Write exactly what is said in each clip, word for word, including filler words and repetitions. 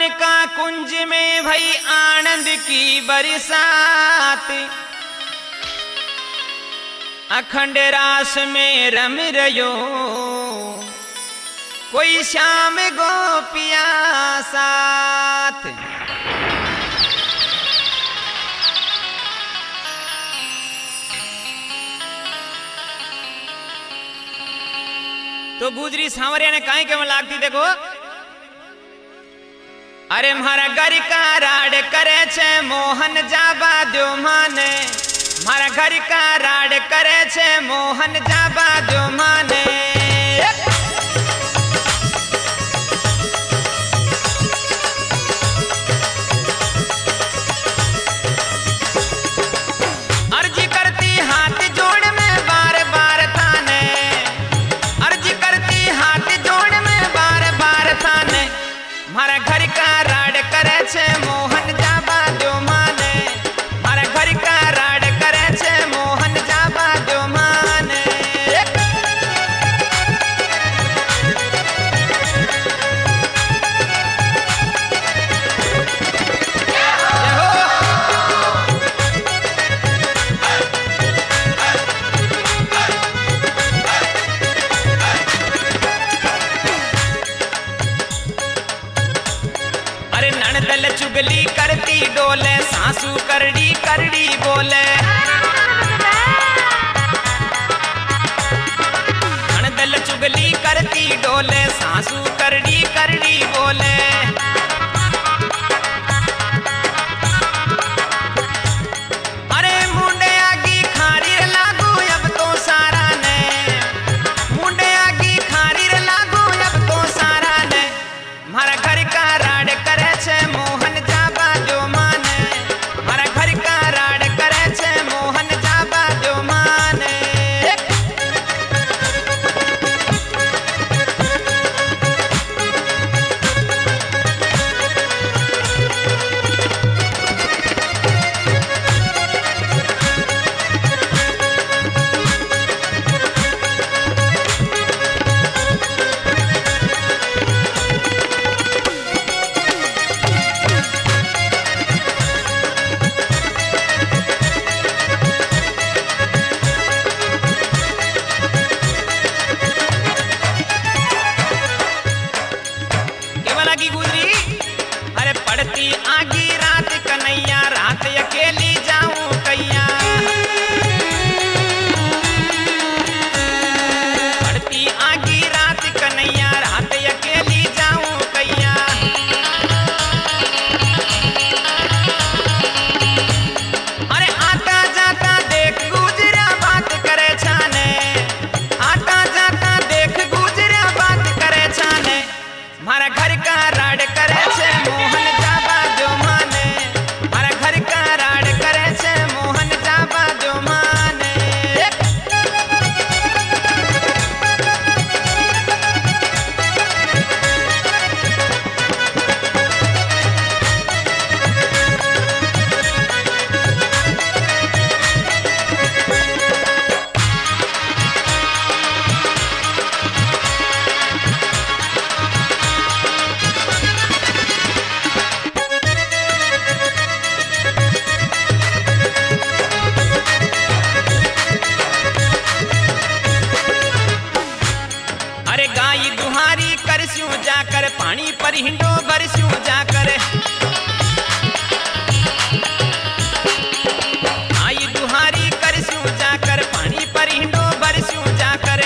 द्वारिका कुंज में भई आनंद की बरसात, अखंड रास में रम रयो कोई श्याम गोपिया साथ। तो गुजरी सांवरिया ने काहे के लागती देखो, अरे मारा घर का राड करे छे मोहन जाबा दो माने, मारा घर का राड करे छे मोहन जाबा दो माने। अर्जी करती हाथ जोड़ में बार बार थाने, अर्जी करती हाथ जोड़ में बार बार थाने, मारा घर का राड करे छे मोहन जाबा दो माने, मारा घर का राड करे छे मोहन जाबा दो माने। अरे नणदल चुगली करती डोले सासू करड़ी करड़ी बोले, नणदल चुगली करती डोले सासू करड़ी करड़ी बोले। अरे मुंडे आगी खारी लागू अब तो सारा ने, मुंडे आगी खारी लागू अब तो सारा ने, मारा घर का राड करे छे मोहन जाबा दो माने, मारा घर का राड करे छे मोहन जाबा दो माने। केवल आगी गुजरी, अरे पड़ती आगी रात कन्हैया रात अकेली जाऊं कैया, पड़ती आगी रात कन्हैया रात अकेली जाऊं कैया। अरे आता जाता देख गुजरा बात करे छाने, आता जाता देख गुजरा बात करे छाने, मारा घर का राड करे छे मोहन जाबा दो माने, मारा घर का राड करे छे मोहन जाबा दो माने। अरे गाई दुहारी करस्यूं जाकर पानी पर हिंडो भरस्यूं जाकर, गाई दुहारी करस्यूं जाकर पानी पर हिंडो भरस्यूं जाकर।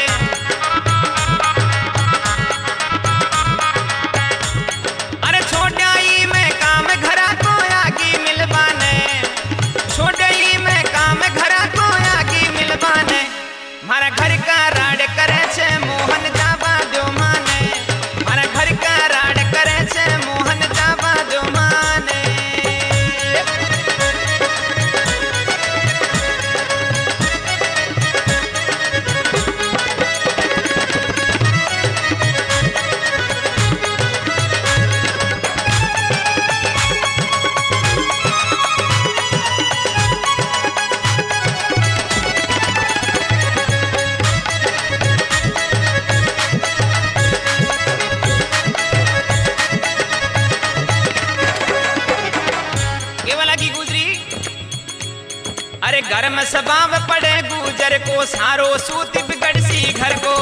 अरे छोड़ाई में काम घरा को आगी मिलवाने, छोड़ाई में काम घरा को आगी मिलवाने, मारा घर का राड करे छे मोहन जाबा दो माने, मारा घर का राड करे छे अरे घर में सबाव पड़े गुजर को सारो सूत बिगड़ सी घर को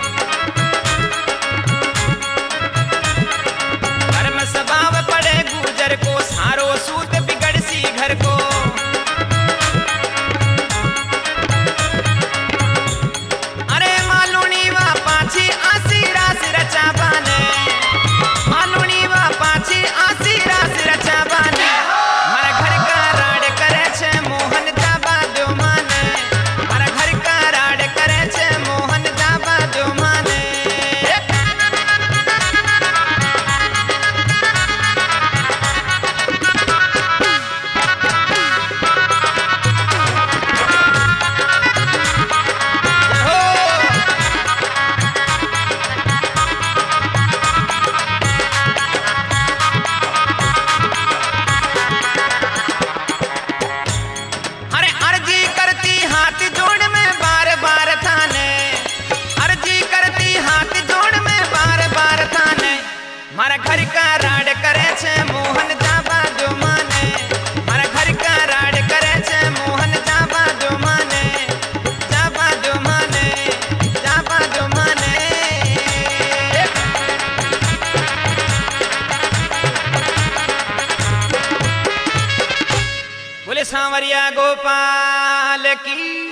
घर में सबाव पड़े गुजर को सारो सूत बिगड़ सी घर को अरे मालूनी वा पाछी आसी रास रचा बाने मालूनी वा पाछी आसी रास रचा बाने मारा घर का राड करे छे मोहन जाबा दो माने मारा घर का राड करे छे मोहन जाबा दो माने अरे अर्जी करती हाथ जोड़ में बार बार थाने अर्जी करती हाथ जोड़ में बार बार थाने मारा घर का राड करे छे मोहन जाबा दो माने मारा घर का राड करे छे मोहन जाबा दो माने जाबा दो माने जाबा दो माने बोले सांवरिया गोपाल की